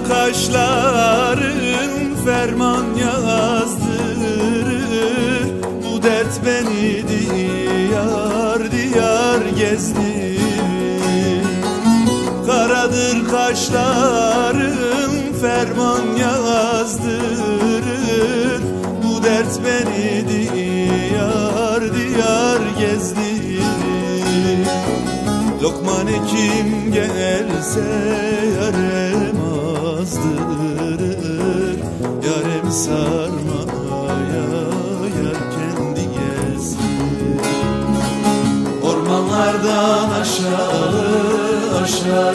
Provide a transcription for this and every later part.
kaşların ferman yazdırır. Bu dert beni diyar diyar gezdirir. Karadır kaşların ferman yazdırır. Bu dert beni diyar diyar gezdirir. Lokman kim gelse yarem azdırır. Yarem sarmaya yar kendi gezsin. Ormanlardan aşağı aşar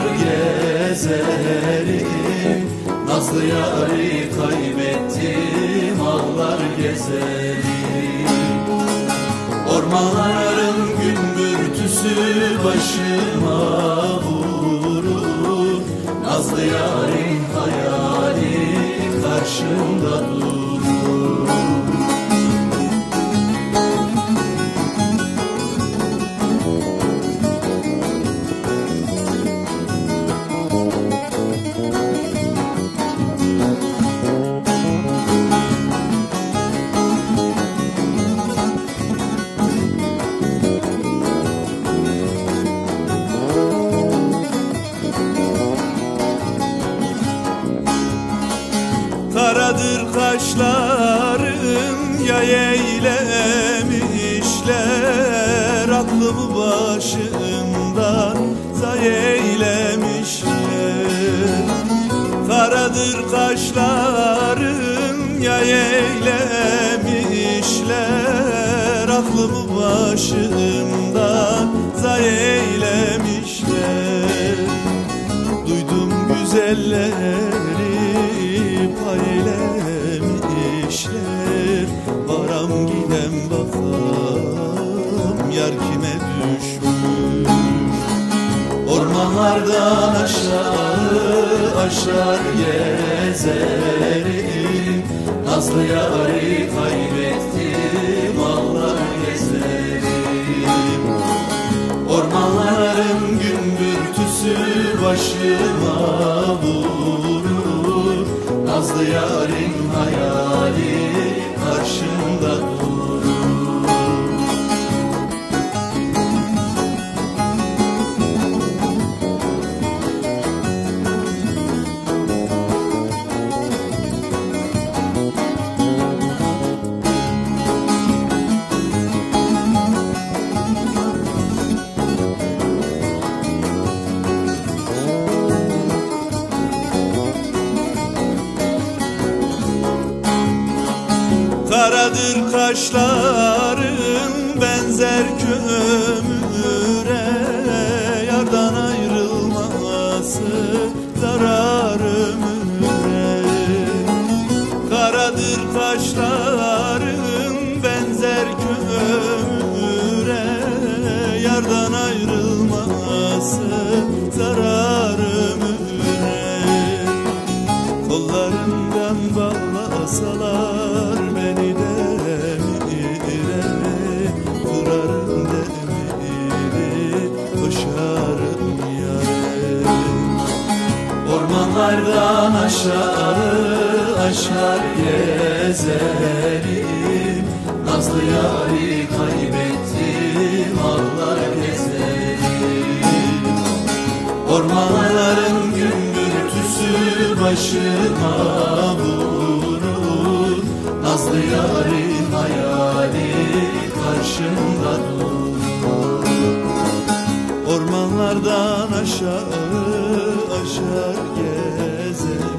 gezerim. Nazlı yari kaybettim ağlar gezerim. Ormanların gümbürtüsü başıma vurur. Nazlı yarim hayali karşımda durur. Karadır kaşların yay eylemişler. Aklımı başımdan zay eylemişler. Karadır kaşların yay eylemişler. Aklımı başımdan zay eylemişler. Duydum güzelleri paylemişler. Varam gidem bakam yar kime düşmüş. Ormanlardan aşağı aşar gezerim. Nazlı yari kaybettim ağlar gezerim. Ormanların gümbürtüsü başıma vurur. Nazlı yarim hayali karşımda durur. Karadır kaşların benzer kömüre. Yardan ayrılması zarar ömüre. Karadır kaşların benzer kömüre. Yardan ayrılması zarar ömüre. Kollarından bağlasalar beni demire, kırarım demiri, koşarım yâre. Ormanlardan aşağı aşar gezerim. Nazlı yâri kaybettim ağlar gezerim. Ormanların gümbürtüsü başıma vurur. Nazlı yarim hayali karşımda durur. Ormanlardan aşağı aşar gezer.